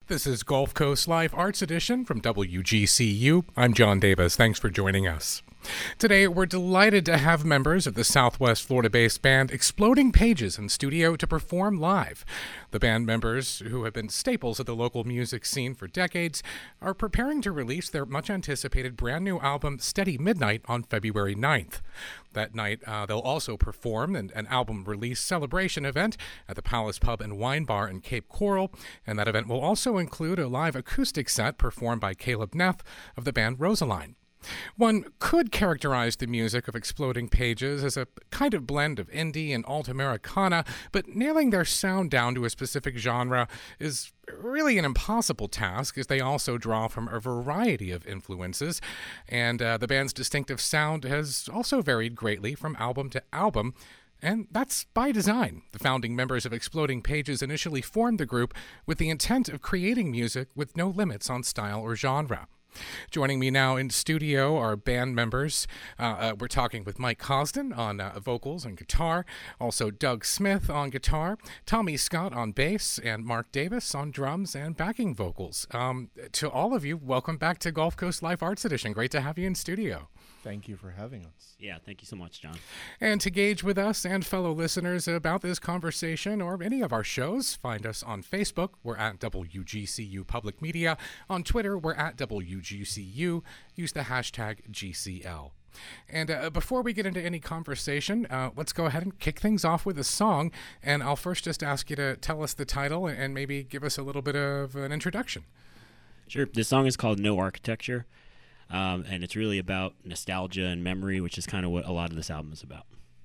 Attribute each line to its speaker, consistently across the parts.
Speaker 1: This is Gulf Coast Live Arts Edition from WGCU. I'm John Davis. Thanks for joining us. Today, we're delighted to have members of the Southwest Florida-based band Exploding Pages in studio to perform live. The band members, who have been staples of the local music scene for decades, are preparing to release their much-anticipated brand-new album, Steady Midnight, on February 9th. That night, they'll also perform an album release celebration event at the Palace Pub and Wine Bar in Cape Coral, and that event will also include a live acoustic set performed by Caleb Neff of the band Rosaline. One could characterize the music of Exploding Pages as a kind of blend of indie and alt-Americana, but nailing their sound down to a specific genre is really an impossible task, as they also draw from a variety of influences, and the band's distinctive sound has also varied greatly from album to album, and that's by design. The founding members of Exploding Pages initially formed the group with the intent of creating music with no limits on style or genre. Joining me now in studio are band members. We're talking with Mike Cosden on vocals and guitar, also Doug Smith on guitar, Tommy Scott on bass, and Mark Davis on drums and backing vocals. To all of you, welcome back to Gulf Coast Live Arts Edition. Great to have you in studio.
Speaker 2: Thank you for having us.
Speaker 3: Yeah, thank you so much, John.
Speaker 1: And to gauge with us and fellow listeners about this conversation or any of our shows, find us on Facebook. We're at WGCU Public Media. On Twitter, we're at WGCU. Use the hashtag GCL. And before we get into any conversation, let's go ahead and kick things off with a song. And I'll first just ask you to tell us the title and maybe give us a little bit of an introduction.
Speaker 3: Sure. This song is called No Architecture. And it's really about nostalgia and memory, which is kind of what a lot of this album is about.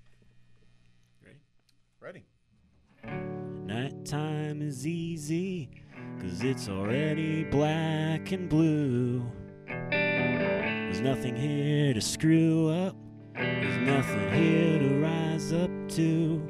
Speaker 2: Ready?
Speaker 3: Nighttime is easy, 'cause it's already black and blue. There's nothing here to screw up. There's nothing here to rise up to.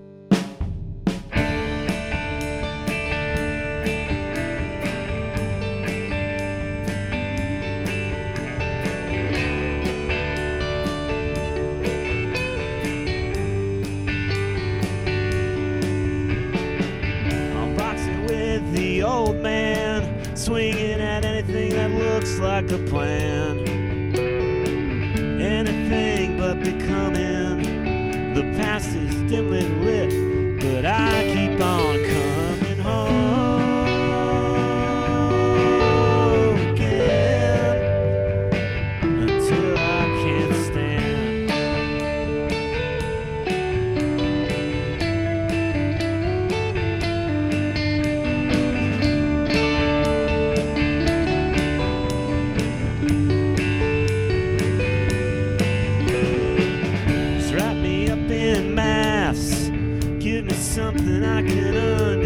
Speaker 3: Old man swinging at anything that looks like a plan, anything but becoming. The past is dimly lit, but I keep on coming home again until I can't stand. Something I can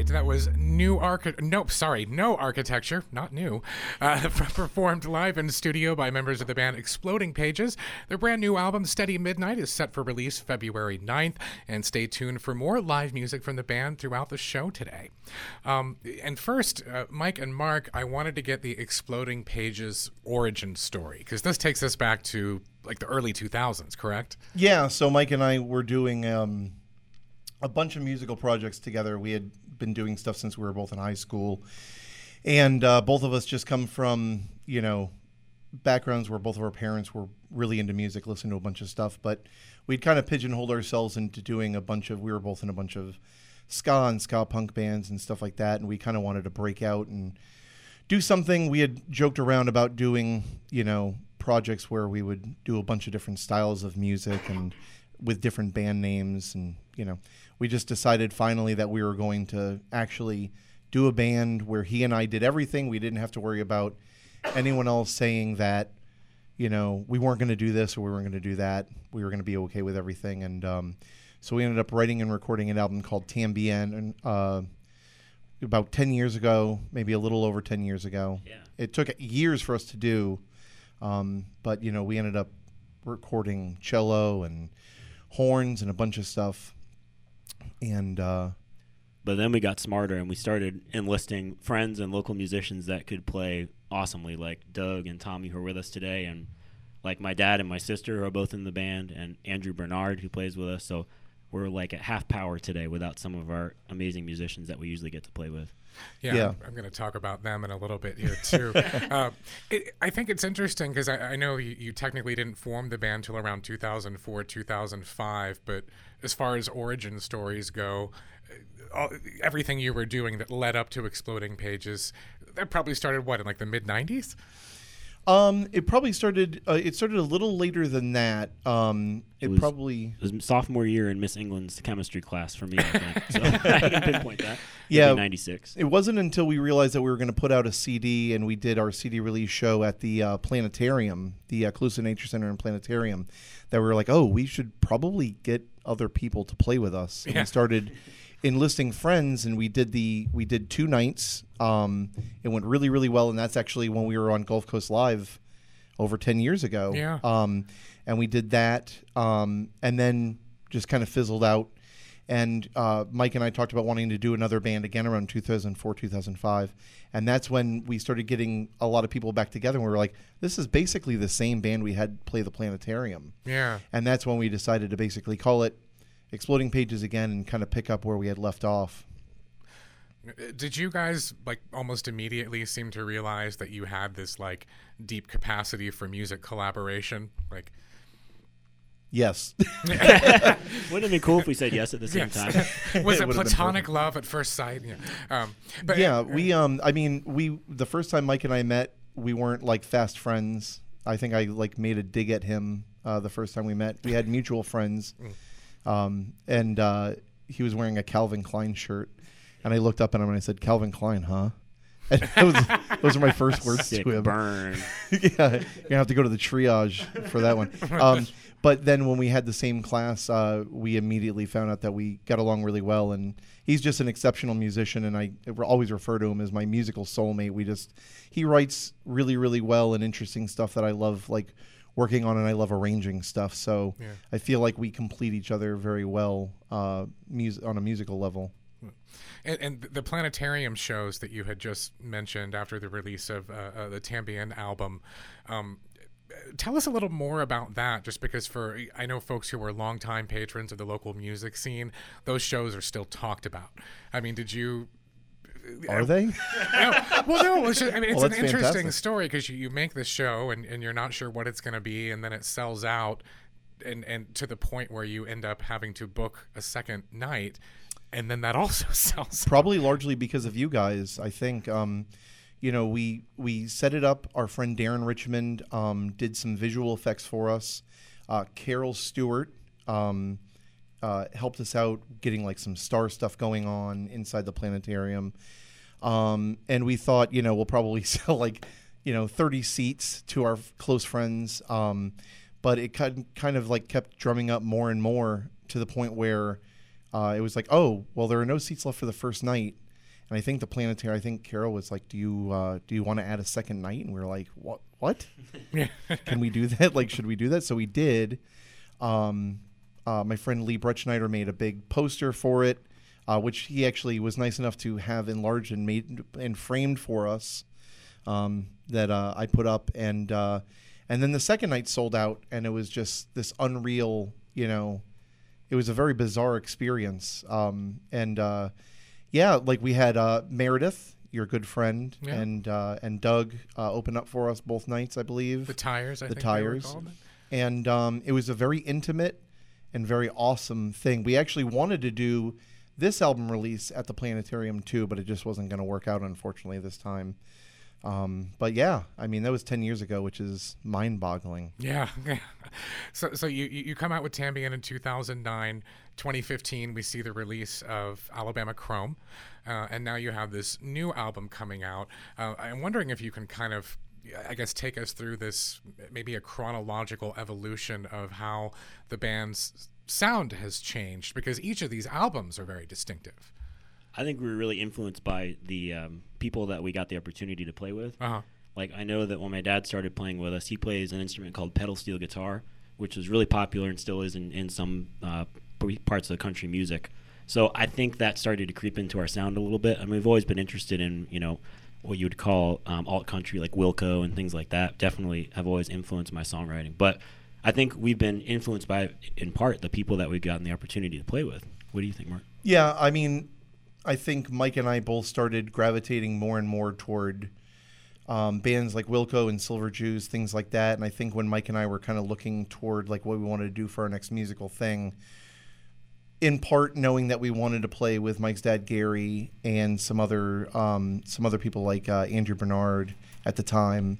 Speaker 1: right, that was No Architecture, not new, performed live in studio by members of the band Exploding Pages. Their brand new album, Steady Midnight, is set for release February 9th, and stay tuned for more live music from the band throughout the show today. And first, Mike and Mark, I wanted to get the Exploding Pages origin story, because this takes us back to like the early 2000s, correct?
Speaker 2: Yeah, so Mike and I were doing a bunch of musical projects together. We had been doing stuff since we were both in high school. And both of us just come from, backgrounds where both of our parents were really into music, listened to a bunch of stuff. But we'd kind of pigeonholed ourselves into doing we were both in a bunch of ska and ska punk bands and stuff like that. And we kind of wanted to break out and do something. We had joked around about doing, projects where we would do a bunch of different styles of music and with different band names. And, we just decided finally that we were going to actually do a band where he and I did everything. We didn't have to worry about anyone else saying that, we weren't going to do this or we weren't going to do that. We were going to be okay with everything. And so we ended up writing and recording an album called Tambien about 10 years ago, maybe a little over 10 years ago.
Speaker 3: Yeah.
Speaker 2: It took years for us to do, but, we ended up recording cello and horns and a bunch of stuff. And
Speaker 3: but then we got smarter and we started enlisting friends and local musicians that could play awesomely, like Doug and Tommy, who are with us today, and like my dad and my sister, who are both in the band, and Andrew Bernard, who plays with us. So we're like at half power today without some of our amazing musicians that we usually get to play with.
Speaker 1: Yeah. I'm going to talk about them in a little bit here, too. I think it's interesting because I know you technically didn't form the band till around 2004, 2005, but as far as origin stories go, everything you were doing that led up to Exploding Pages, that probably started, in like the mid-90s?
Speaker 2: It probably started. It started a little later than that. It
Speaker 3: was sophomore year in Miss England's chemistry class for me, I think. So I can pinpoint that.
Speaker 2: Yeah,
Speaker 3: maybe 96.
Speaker 2: It wasn't until we realized that we were going to put out a CD, and we did our CD release show at the Planetarium, the Calusa Nature Center and Planetarium, that we were like, oh, we should probably get other people to play with us. And we started enlisting friends, and we did 2 nights. It went really, really well, and that's actually when we were on Gulf Coast Live over 10 years ago.
Speaker 1: Yeah.
Speaker 2: And we did that, and then just kind of fizzled out. And Mike and I talked about wanting to do another band again around 2004, 2005. And that's when we started getting a lot of people back together, and we were like, this is basically the same band we had play the Planetarium.
Speaker 1: Yeah.
Speaker 2: And that's when we decided to basically call it Exploding Pages again and kind of pick up where we had left off.
Speaker 1: Did you guys almost immediately seem to realize that you had this deep capacity for music collaboration?
Speaker 2: Yes.
Speaker 3: Wouldn't it be cool if we said yes at the same time?
Speaker 1: Was it platonic love at first sight? Yeah.
Speaker 2: We the first time Mike and I met, we weren't fast friends. I think I made a dig at him the first time we met. We had mutual friends. And he was wearing a Calvin Klein shirt, and I looked up at him and I said, "Calvin Klein, huh?" And those are my first words
Speaker 3: Sick
Speaker 2: to him.
Speaker 3: Burn.
Speaker 2: Yeah, you're gonna have to go to the triage for that one. But then when we had the same class, we immediately found out that we got along really well, and he's just an exceptional musician, and I always refer to him as my musical soulmate. He writes really, really well and interesting stuff that I love, working on, and I love arranging stuff. So I feel like we complete each other very well on a musical level.
Speaker 1: And the Planetarium shows that you had just mentioned after the release of the Tambien album, tell us a little more about that, just because I know folks who were longtime patrons of the local music scene, those shows are still talked about. I mean, did you...
Speaker 2: Are they?
Speaker 1: No. It's an interesting
Speaker 2: fantastic
Speaker 1: story because you make this show and you're not sure what it's going to be, and then it sells out, and to the point where you end up having to book a second night, and then that also sells out.
Speaker 2: Probably largely because of you guys, I think. We set it up. Our friend Darren Richmond did some visual effects for us. Carol Stewart helped us out getting some star stuff going on inside the Planetarium. And we thought, we'll probably sell 30 seats to our close friends. But it kind of kept drumming up more and more to the point where it was oh, well, there are no seats left for the first night. And I think the Planetarium, I think Carol was like, do you want to add a second night? And we were like, what? Can we do that? Like, should we do that? So we did. My friend Lee Bretschneider made a big poster for it, which he actually was nice enough to have enlarged and made and framed for us, that I put up. And then the second night sold out, and it was just this unreal, it was a very bizarre experience. Like we had Meredith, your good friend, and Doug open up for us both nights, I believe.
Speaker 1: The Tires, I think
Speaker 2: Tires.
Speaker 1: they were called.
Speaker 2: And it was a very intimate and very awesome thing. We actually wanted to do this album release at the Planetarium too, but it just wasn't going to work out, unfortunately, this time. But yeah, I mean, that was 10 years ago, which is mind-boggling.
Speaker 1: Yeah. So you come out with Tambien in 2009. 2015, we see the release of Alabama Chrome, and now you have this new album coming out. I'm wondering if you can kind of, I guess, take us through this, maybe a chronological evolution of how the band's sound has changed, because each of these albums are very distinctive.
Speaker 3: I think we were really influenced by the people that we got the opportunity to play with.
Speaker 1: Uh-huh.
Speaker 3: Like, I know that when my dad started playing with us, he plays an instrument called pedal steel guitar, which was really popular and still is in some parts of the country music. So I think that started to creep into our sound a little bit. I mean, we've always been interested in, what you would call alt country, like Wilco and things like that. Definitely have always influenced my songwriting. But I think we've been influenced by, in part, the people that we've gotten the opportunity to play with. What do you think, Mark?
Speaker 2: Yeah, I mean, I think Mike and I both started gravitating more and more toward bands like Wilco and Silver Jews, things like that. And I think when Mike and I were kind of looking toward like what we wanted to do for our next musical thing, in part knowing that we wanted to play with Mike's dad Gary and some other people like Andrew Bernard at the time,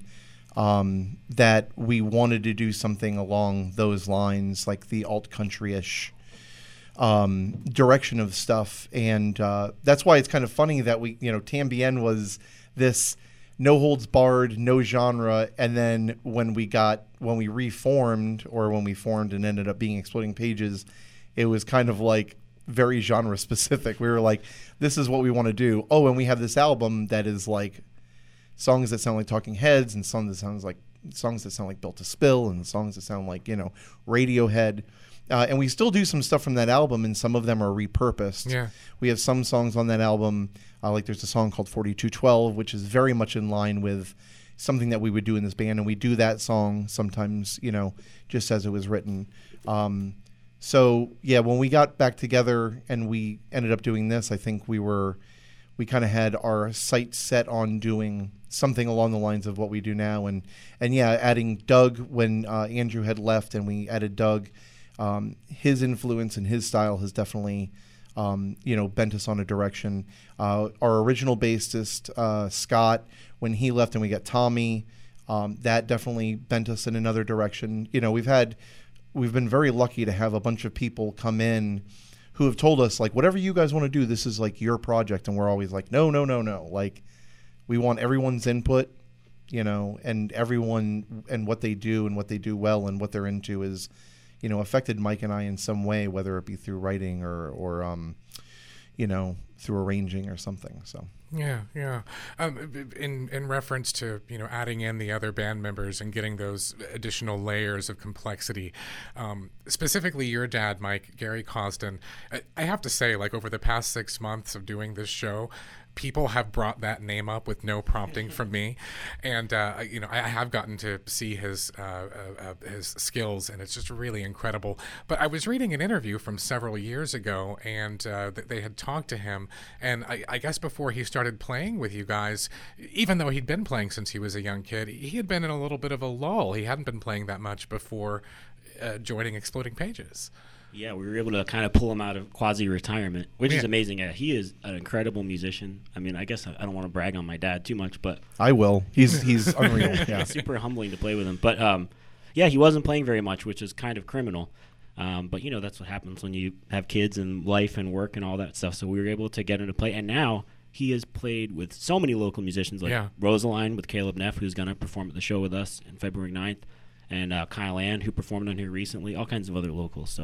Speaker 2: that we wanted to do something along those lines, like the alt country-ish direction of stuff. And that's why it's kind of funny that we, Tambien was this no holds barred, no genre, and then when we reformed, or when we formed and ended up being Exploding Pages, it was kind of like very genre specific. We were like, this is what we want to do. Oh, and we have this album that is like songs that sound like Talking Heads, and songs that sound like Built to Spill, and songs that sound like, Radiohead. And we still do some stuff from that album, and some of them are repurposed.
Speaker 1: Yeah.
Speaker 2: We have some songs on that album, like there's a song called 4212, which is very much in line with something that we would do in this band, and we do that song sometimes, just as it was written. So, yeah, when we got back together and we ended up doing this, I think we kind of had our sights set on doing something along the lines of what we do now. And yeah, adding Doug when Andrew had left, and we added Doug. His influence and his style has definitely, bent us on a direction. Our original bassist, Scott, when he left and we got Tommy, that definitely bent us in another direction. We've been very lucky to have a bunch of people come in who have told us, like, whatever you guys want to do, this is like your project. And we're always like, no. Like, we want everyone's input, and everyone and what they do and what they do well and what they're into is, affected Mike and I in some way, whether it be through writing or through arranging or something. So.
Speaker 1: Yeah. In reference to, adding in the other band members and getting those additional layers of complexity, specifically your dad, Mike, Gary Cosden, I have to say, like, over the past 6 months of doing this show, people have brought that name up with no prompting from me, and I have gotten to see his skills, and it's just really incredible. But I was reading an interview from several years ago, and they had talked to him, and I guess before he started playing with you guys, even though he'd been playing since he was a young kid, he had been in a little bit of a lull. He hadn't been playing that much before joining Exploding Pages.
Speaker 3: Yeah, we were able to kind of pull him out of quasi-retirement, which is amazing. He is an incredible musician. I mean, I guess I don't want to brag on my dad too much, but
Speaker 2: I will. He's unreal. Yeah,
Speaker 3: super humbling to play with him. But he wasn't playing very much, which is kind of criminal. But that's what happens when you have kids and life and work and all that stuff. So we were able to get him to play, and now he has played with so many local musicians, like Rosaline with Caleb Neff, who's going to perform at the show with us on February 9th, and Kyle Ann, who performed on here recently. All kinds of other locals. So.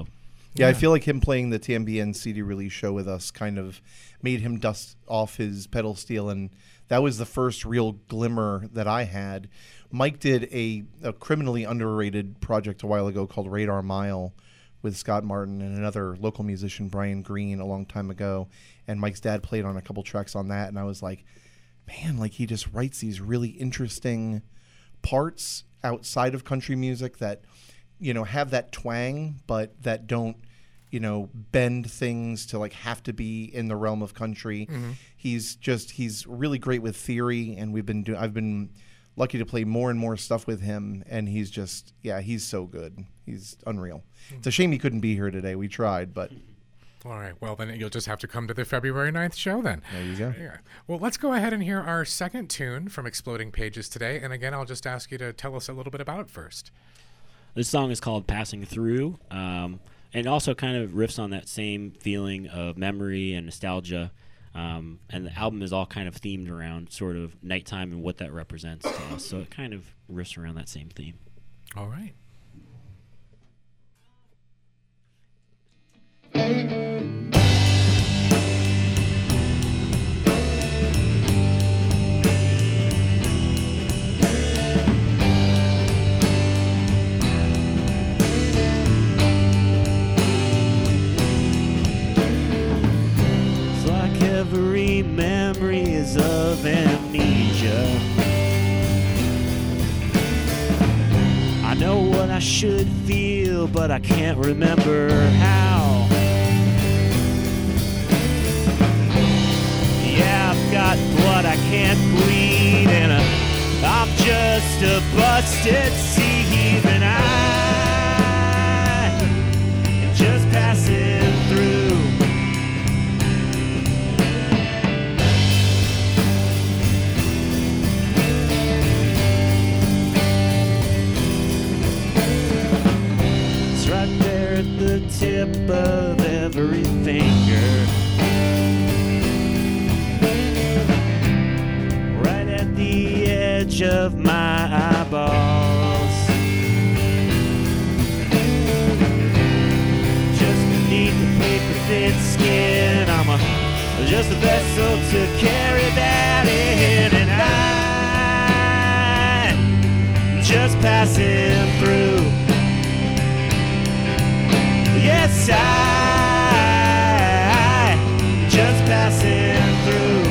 Speaker 2: Yeah, I feel like him playing the TMBN CD release show with us kind of made him dust off his pedal steel, and that was the first real glimmer that I had. Mike did a criminally underrated project a while ago called Radar Mile with Scott Martin and another local musician, Brian Green, a long time ago, and Mike's dad played on a couple tracks on that, and I was like, man, like he just writes these really interesting parts outside of country music that, you know, have that twang, but that don't, you know, bend things to like have to be in the realm of country. Mm-hmm. He's really great with theory, and I've been lucky to play more and more stuff with him, and he's so good. He's unreal. Mm-hmm. It's a shame he couldn't be here today. We tried, but...
Speaker 1: All right. Well, then you'll just have to come to the February 9th show then.
Speaker 2: There you go.
Speaker 1: Yeah. Well, let's go ahead and hear our second tune from Exploding Pages today. And again, I'll just ask you to tell us a little bit about it first.
Speaker 3: This song is called Passing Through, and also kind of riffs on that same feeling of memory and nostalgia. And the album is all kind of themed around sort of nighttime and what that represents to us. So it kind of riffs around that same theme.
Speaker 1: All right.
Speaker 3: Every memory is of amnesia. I know what I should feel, but I can't remember how. Yeah, I've got blood I can't bleed, and I'm just a busted sieve, and I'm just passing through. The tip of every finger, right at the edge of my eyeballs, just beneath the paper thin skin. I'm just a vessel to carry that in, and I'm just passing through. Yes, I just passing through.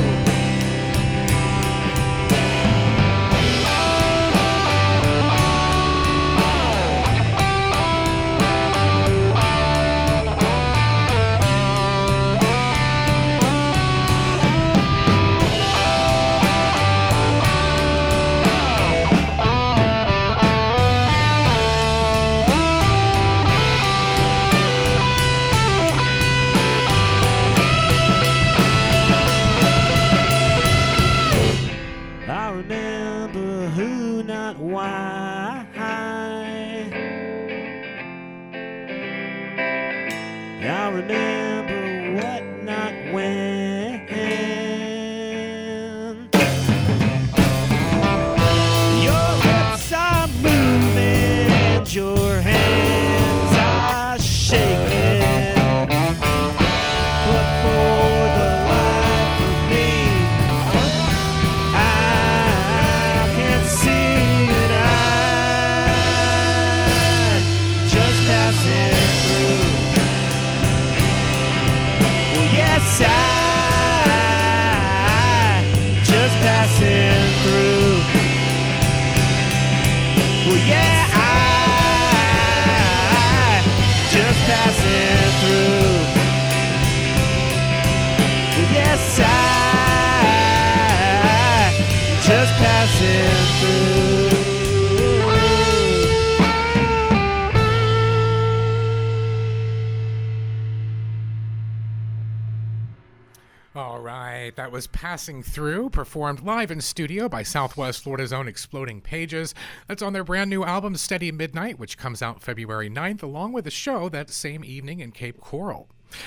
Speaker 1: That was Passing Through, performed live in studio by Southwest Florida's own Exploding Pages. That's on their brand new album, Steady Midnight, which comes out February 9th, along with a show that same evening in Cape Coral.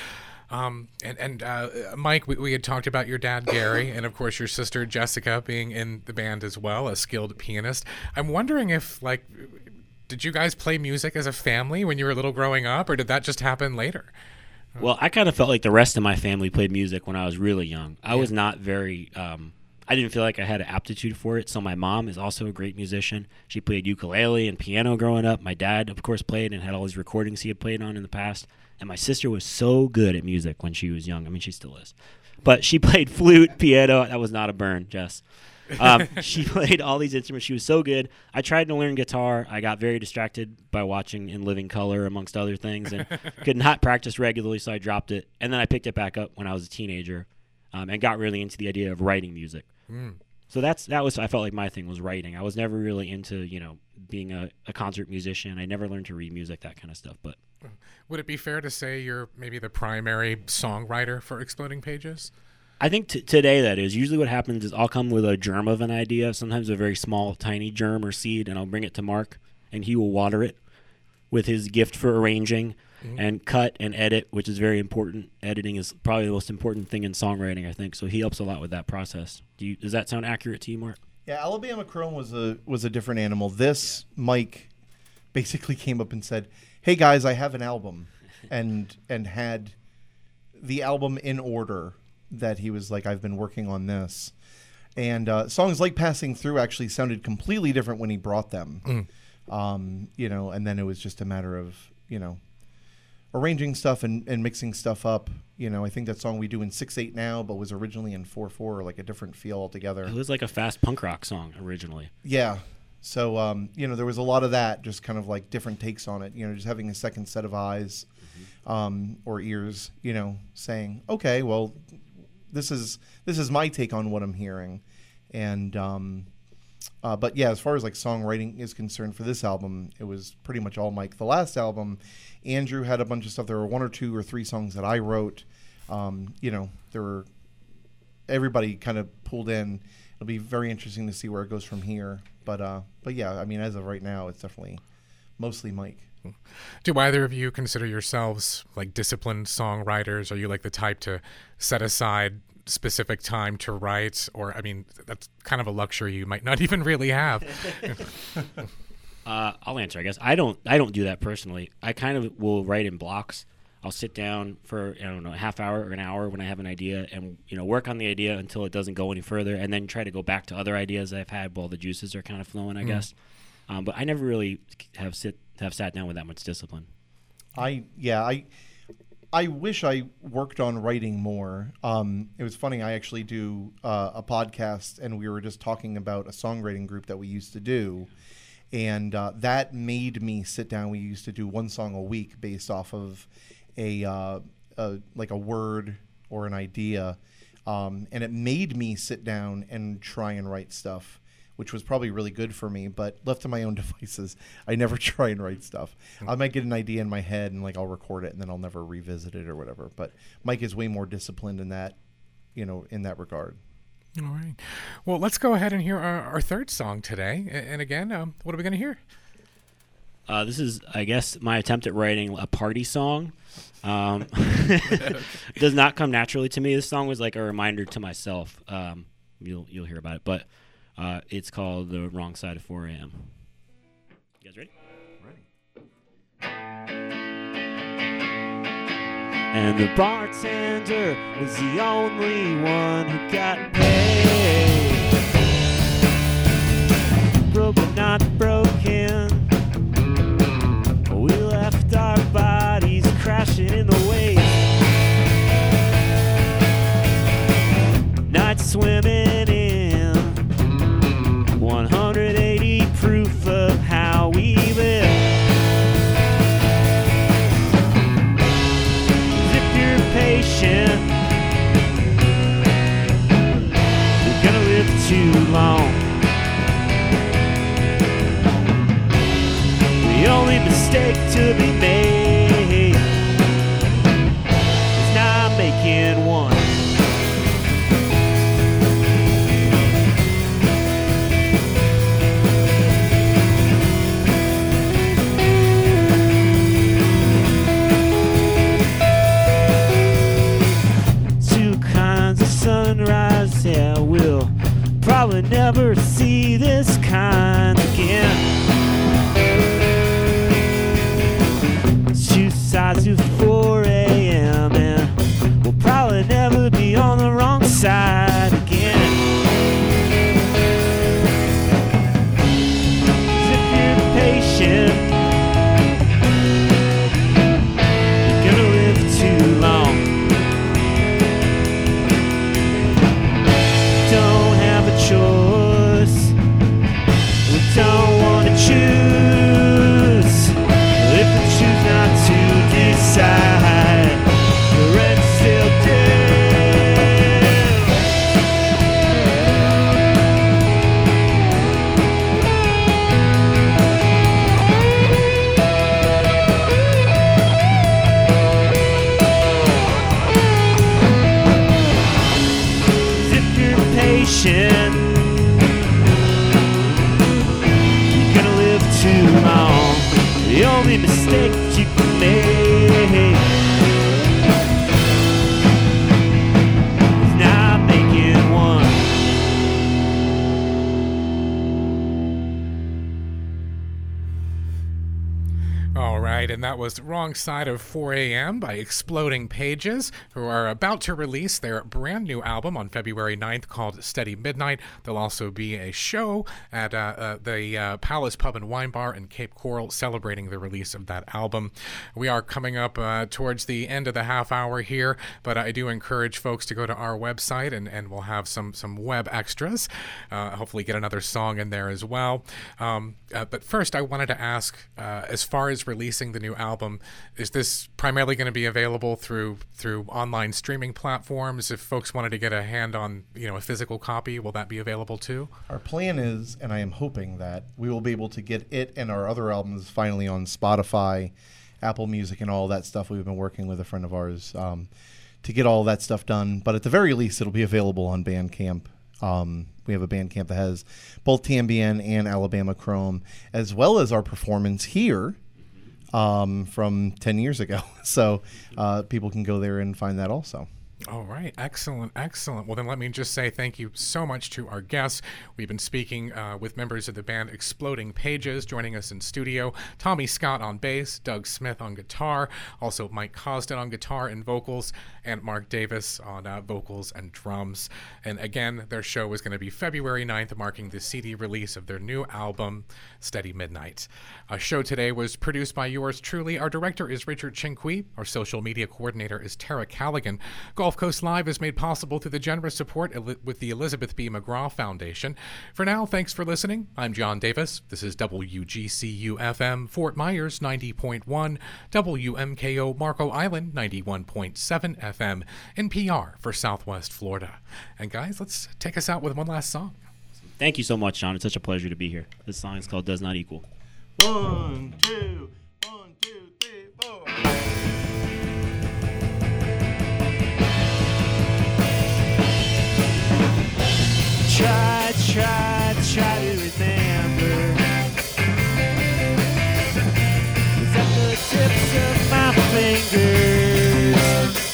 Speaker 1: Mike, we had talked about your dad, Gary, and of course your sister, Jessica, being in the band as well, a skilled pianist. I'm wondering if, like, did you guys play music as a family when you were little growing up, or did that just happen later?
Speaker 3: Well, I kind of felt like the rest of my family played music when I was really young. I was not very I didn't feel like I had an aptitude for it. So my mom is also a great musician. She played ukulele and piano growing up. My dad, of course, played and had all these recordings he had played on in the past. And my sister was so good at music when she was young. I mean, she still is. But she played flute, piano. That was not a burn, Jess. She played all these instruments. She was so good. I tried to learn guitar. I got very distracted by watching In Living Color, amongst other things, and could not practice regularly, so I dropped it. And then I picked it back up when I was a teenager and got really into the idea of writing music. So that was I felt like my thing was writing. I was never really into being a concert musician. I never learned to read music, that kind of stuff. But
Speaker 1: would it be fair to say you're maybe the primary songwriter for Exploding Pages?
Speaker 3: I think today that is. Usually what happens is I'll come with a germ of an idea, sometimes a very small, tiny germ or seed, and I'll bring it to Mark, and he will water it with his gift for arranging and cut and edit, which is very important. Editing is probably the most important thing in songwriting, I think. So he helps a lot with that process. Does that sound accurate to you, Mark?
Speaker 2: Yeah, Alabama Chrome was a different animal. This Mike basically came up and said, "Hey guys, I have an album," and had the album in order that he was like, "I've been working on this," and songs like "Passing Through" actually sounded completely different when he brought them. And then it was just a matter of arranging stuff and mixing stuff up. I think that song we do in 6/8 now, but was originally in 4/4, like a different feel altogether.
Speaker 3: It was like a fast punk rock song originally.
Speaker 2: Yeah. So, there was a lot of that, just kind of like different takes on it, just having a second set of eyes or ears, saying, okay, well, this is my take on what I'm hearing. And, but yeah, as far as like songwriting is concerned for this album, it was pretty much all Mike. The last album, Andrew had a bunch of stuff. There were 1 or 2 or 3 songs that I wrote. There were everybody kind of pulled in. It'll be very interesting to see where it goes from here. But yeah, I mean, as of right now, it's definitely mostly Mike.
Speaker 1: Do either of you consider yourselves like disciplined songwriters? Are you like the type to set aside specific time to write? Or, I mean, that's kind of a luxury you might not even really have.
Speaker 3: I'll answer, I guess. I don't do that personally. I kind of will write in blocks. I'll sit down for, a half hour or an hour when I have an idea and, work on the idea until it doesn't go any further, and then try to go back to other ideas I've had while the juices are kind of flowing, I guess. But I never really have sat down with that much discipline.
Speaker 2: I wish I worked on writing more. It was funny. I actually do a podcast, and we were just talking about a songwriting group that we used to do. And that made me sit down. We used to do 1 song a week based off of a word or an idea. And it made me sit down and try and write stuff, which was probably really good for me. But left to my own devices, I never try and write stuff. I might get an idea in my head and I'll record it, and then I'll never revisit it or whatever. But Mike is way more disciplined in that, in that regard.
Speaker 1: All right. Well, let's go ahead and hear our third song today. And again, what are we going to hear?
Speaker 3: This is, I guess, my attempt at writing a party song. It does not come naturally to me. This song was like a reminder to myself. You'll hear about it, but it's called "The Wrong Side of 4 a.m." You guys ready? And the bartender was the only one who got paid. Broke but not broken. We left our bodies crashing in the waves. Night swimming in 180 proof of how we live. Patient, we're gonna live too long. The only mistake to be made is not making one. Sunrise, yeah, we'll probably never see this kind again. decide again. 'Cause if you're patient, you're gonna live too long. Don't have a choice. We don't want to choose. If we choose not to decide, the rest still do. If you're patient, you're gonna live too long. The only mistake you can make is not making one.
Speaker 1: All right, and that was Wrong Side of 4 a.m. by Exploding Pages, who are about to release their brand new album on February 9th called Steady Midnight. There'll also be a show at the Palace Pub and Wine Bar in Cape Coral celebrating the release of that album. We are coming up towards the end of the half hour here, but I do encourage folks to go to our website and we'll have some web extras. Hopefully get another song in there as well. But first, I wanted to ask, as far as releasing the new album, is this primarily going to be available through online streaming platforms? If folks wanted to get a hand on a physical copy, will that be available too?
Speaker 2: Our plan is, and I am hoping that we will be able to get it and our other albums finally on Spotify, Apple Music, and all that stuff. We've been working with a friend of ours to get all that stuff done. But at the very least, it'll be available on Bandcamp. We have a Bandcamp that has both TMBN and Alabama Chrome, as well as our performance here from 10 years ago. So people can go there and find that also.
Speaker 1: All right. Excellent. Excellent. Well, then let me just say thank you so much to our guests. We've been speaking with members of the band Exploding Pages. Joining us in studio, Tommy Scott on bass, Doug Smith on guitar, also Mike Cosden on guitar and vocals, and Mark Davis on vocals and drums. And again, their show is going to be February 9th, marking the CD release of their new album, Steady Midnight. Our show today was produced by yours truly. Our director is Richard Chinqui. Our social media coordinator is Tara Callaghan. Gulf Coast Live is made possible through the generous support with the Elizabeth B. McGraw Foundation. For now, thanks for listening. I'm John Davis. This is WGCU-FM, Fort Myers 90.1, WMKO Marco Island 91.7 FM, and PR for Southwest Florida. And guys, let's take us out with one last song.
Speaker 3: Thank you so much, John. It's such a pleasure to be here. This song is called Does Not Equal.
Speaker 2: 1, 2, 1, 2, 3, 4.
Speaker 3: Try to remember. It's at the tips of my fingers.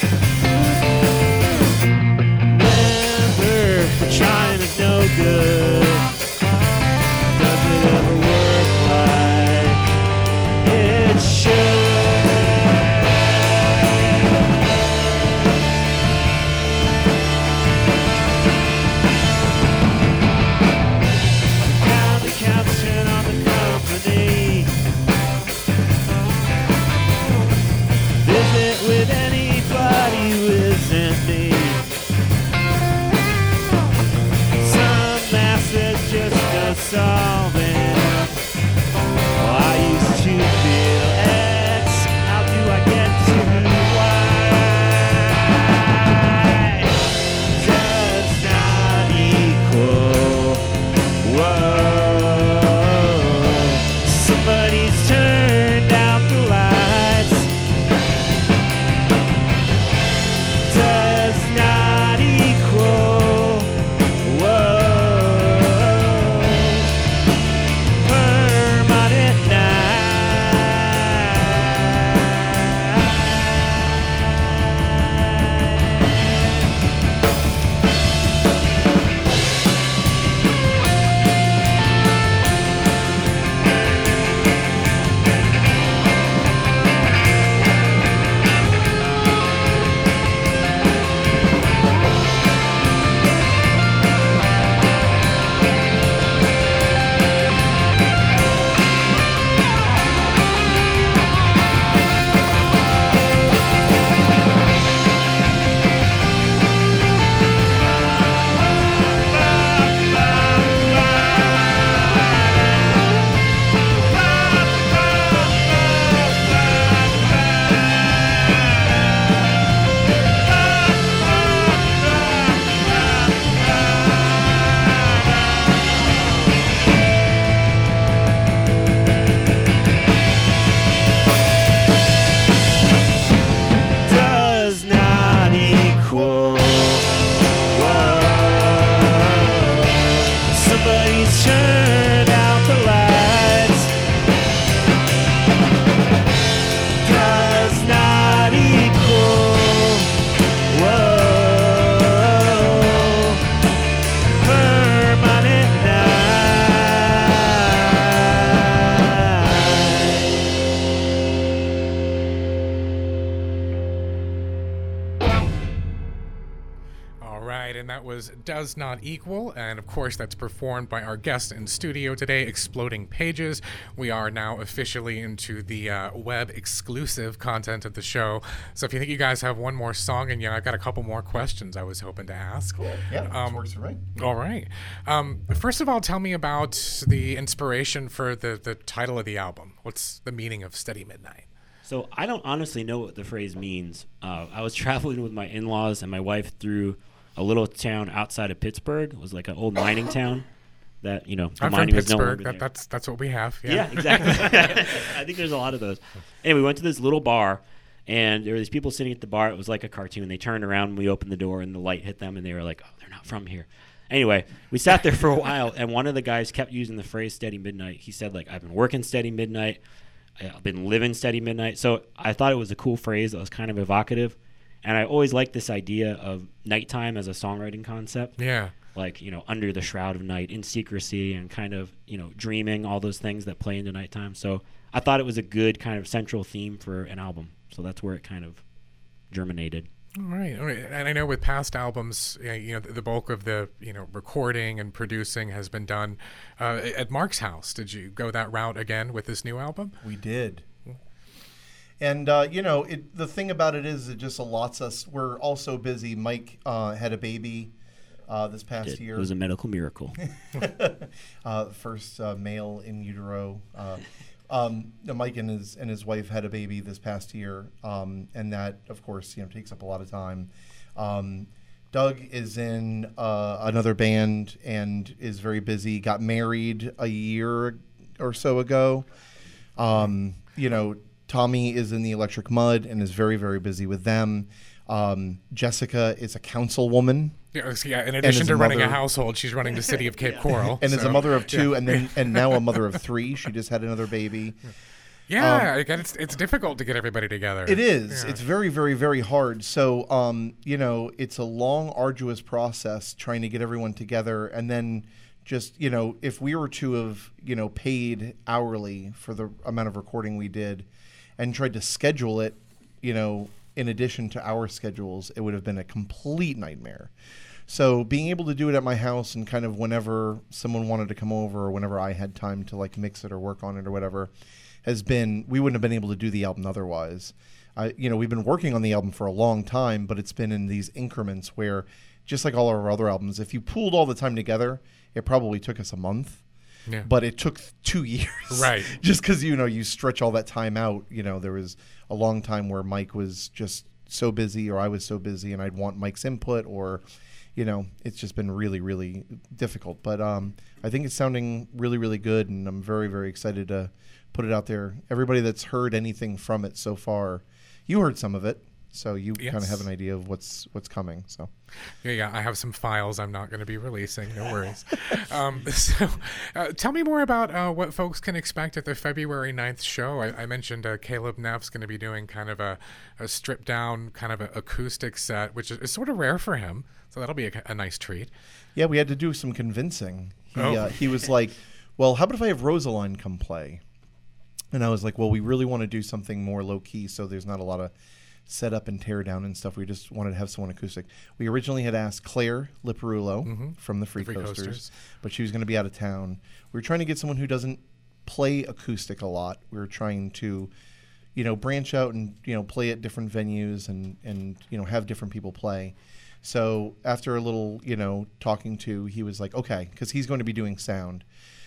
Speaker 3: Remember, we're trying is no good. Does it ever work like it
Speaker 1: right, and that was Does Not Equal, and of course that's performed by our guest in studio today, Exploding Pages. We are now officially into the web exclusive content of the show, so if you think you guys have one more song, and I've got a couple more questions I was hoping to ask.
Speaker 2: Cool. Yeah, that works for me.
Speaker 1: All right. First of all, tell me about the inspiration for the title of the album. What's the meaning of Steady Midnight?
Speaker 3: So I don't honestly know what the phrase means. I was traveling with my in-laws and my wife through a little town outside of Pittsburgh. It was like an old mining town that, the
Speaker 1: I'm from
Speaker 3: mining was no
Speaker 1: Pittsburgh.
Speaker 3: longer there.
Speaker 1: That's what we have.
Speaker 3: Yeah, exactly. I think there's a lot of those. Anyway, we went to this little bar, and there were these people sitting at the bar. It was like a cartoon. They turned around, and we opened the door, and the light hit them, and they were like, oh, they're not from here. Anyway, we sat there for a while, and one of the guys kept using the phrase Steady Midnight. He said, I've been working Steady Midnight. I've been living Steady Midnight. So I thought it was a cool phrase that was kind of evocative. And I always liked this idea of nighttime as a songwriting concept.
Speaker 1: Yeah.
Speaker 3: Under the shroud of night, in secrecy, and kind of, dreaming, all those things that play into nighttime. So I thought it was a good kind of central theme for an album. So that's where it kind of germinated.
Speaker 1: All right. And I know with past albums, the bulk of the, recording and producing has been done at Mark's house. Did you go that route again with this new album?
Speaker 2: We did. And, the thing about it is it just allots us. We're all so busy. Mike had a baby this past year.
Speaker 3: It was a medical miracle.
Speaker 2: First male in utero. Mike and his wife had a baby this past year, and that, of course, takes up a lot of time. Doug is in another band and is very busy. Got married a year or so ago. Tommy is in the Electric Mud and is very, very busy with them. Jessica is a councilwoman.
Speaker 1: Yeah, in addition to running a household, she's running the city of Cape Coral.
Speaker 2: And is a mother of two, and now a mother of three. She just had another baby.
Speaker 1: Yeah, it's difficult to get everybody together.
Speaker 2: It is.
Speaker 1: Yeah.
Speaker 2: It's very, very, very hard. So, it's a long, arduous process trying to get everyone together. And then just, if we were to have, paid hourly for the amount of recording we did and tried to schedule it, in addition to our schedules, it would have been a complete nightmare. So being able to do it at my house and kind of whenever someone wanted to come over or whenever I had time to mix it or work on it or whatever we wouldn't have been able to do the album otherwise. We've been working on the album for a long time, but it's been in these increments where, just like all our other albums, if you pooled all the time together, it probably took us a month.
Speaker 1: Yeah.
Speaker 2: But it took 2 years.
Speaker 1: Right.
Speaker 2: Just because, you stretch all that time out. There was a long time where Mike was just so busy or I was so busy and I'd want Mike's input or, it's just been really, really difficult. But I think it's sounding really, really good, and I'm very, very excited to put it out there. Everybody that's heard anything from it so far, you heard some of it. So you kind of have an idea of what's coming. So,
Speaker 1: yeah, I have some files I'm not going to be releasing. No worries. Tell me more about what folks can expect at the February 9th show. I mentioned Caleb Neff's going to be doing kind of a stripped down kind of a acoustic set, which is sort of rare for him. So that'll be a nice treat.
Speaker 2: Yeah, we had to do some convincing. He was like, "Well, how about if I have Rosaline come play?" And I was like, "Well, we really want to do something more low key, so there's not a lot of set up and tear down and stuff. We just wanted to have someone acoustic." We originally had asked Claire Liparulo from the Free Coasters, but she was going to be out of town. We were trying to get someone who doesn't play acoustic a lot. We were trying to, branch out and, play at different venues and have different people play. So after a little, talking to, he was like, okay, because he's going to be doing sound.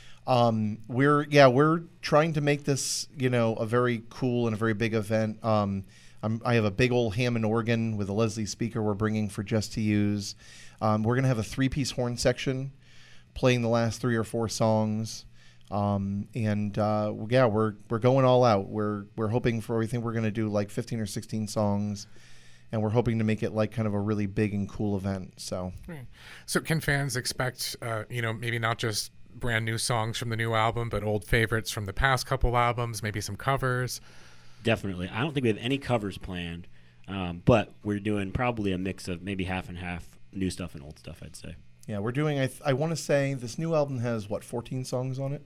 Speaker 2: We're trying to make this, a very cool and a very big event. I have a big old Hammond organ with a Leslie speaker we're bringing for just to use. We're going to have a 3-piece horn section playing the last 3 or 4 songs. We're going all out. We're hoping for everything. We're going to do 15 or 16 songs, and we're hoping to make it kind of a really big and cool event. So
Speaker 1: can fans expect, maybe not just brand new songs from the new album, but old favorites from the past couple albums, maybe some covers?
Speaker 3: Definitely. I don't think we have any covers planned, but we're doing probably a mix of maybe half and half new stuff and old stuff, I'd say.
Speaker 2: Yeah, we're doing, I want to say this new album has, 14 songs on it?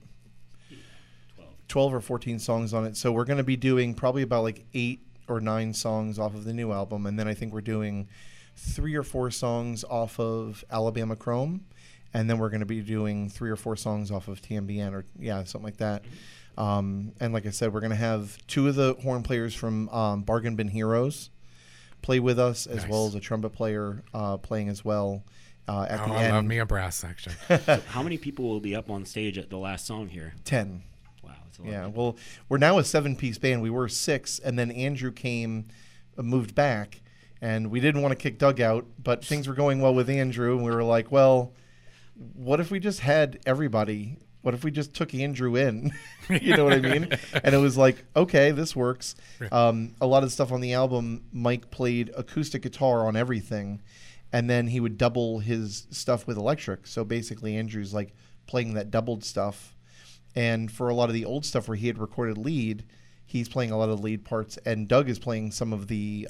Speaker 2: 12 or 14 songs on it. So we're going to be doing probably about 8 or 9 songs off of the new album, and then I think we're doing 3 or 4 songs off of Alabama Chrome, and then we're going to be doing 3 or 4 songs off of TMBN, or something like that. And like I said, we're going to have 2 of the horn players from Bargain Bin Heroes play with us, as well as a trumpet player playing as well at the end.
Speaker 1: I love me a brass section.
Speaker 3: So how many people will be up on stage at the last song here?
Speaker 2: 10.
Speaker 3: Wow, that's a lot.
Speaker 2: Yeah, well, we're now a 7-piece band. We were 6, and then Andrew moved back, and we didn't want to kick Doug out, but things were going well with Andrew, and we were like, well, what if we just had everybody? What if we just took Andrew in? You know what I mean? And it was like, okay, this works. A lot of stuff on the album, Mike played acoustic guitar on everything, and then he would double his stuff with electric. So basically, Andrew's like playing that doubled stuff. And for a lot of the old stuff where he had recorded lead, he's playing a lot of lead parts, and Doug is playing some of the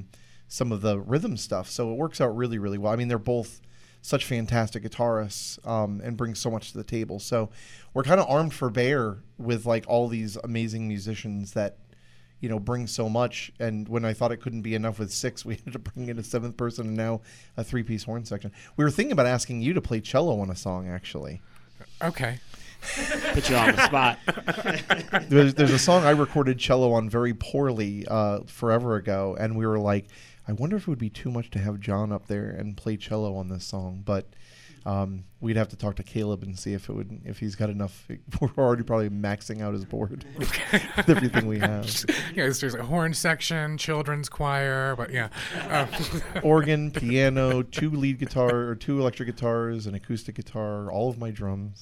Speaker 2: rhythm stuff. So it works out really, really well. I mean, they're both such fantastic guitarists and bring so much to the table. So we're kind of armed for bear with like all these amazing musicians that, you know, bring so much. And when I thought it couldn't be enough with 6, we had to bring in a 7th person and now a 3-piece horn section. We were thinking about asking you to play cello on a song, actually.
Speaker 1: Okay.
Speaker 3: Put you on the spot.
Speaker 2: There's a song I recorded cello on very poorly forever ago, and we were like, I wonder if it would be too much to have John up there and play cello on this song, but we'd have to talk to Caleb and see if he's got enough. We're already probably maxing out his board with everything we have.
Speaker 1: Yeah, there's a horn section, children's choir, but yeah.
Speaker 2: Organ, piano, 2 lead guitar or 2 electric guitars, an acoustic guitar, all of my drums.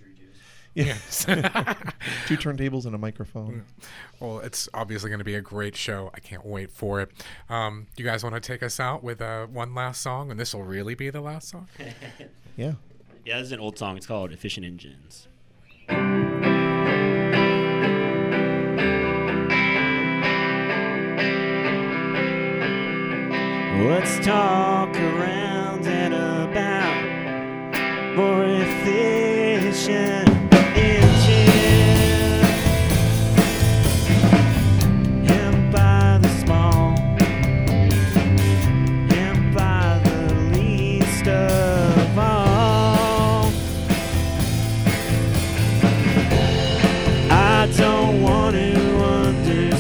Speaker 1: Yes.
Speaker 2: 2 turntables and a microphone.
Speaker 1: Well, it's obviously going to be a great show. I can't wait for it. You guys want to take us out with one last song, and this will really be the last song?
Speaker 2: Yeah.
Speaker 3: Yeah, this is an old song. It's called Efficient Engines. Let's talk around and about more efficient engine. And by the small, and by the least of all. I don't want to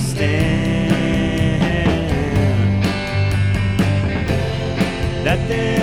Speaker 3: understand that there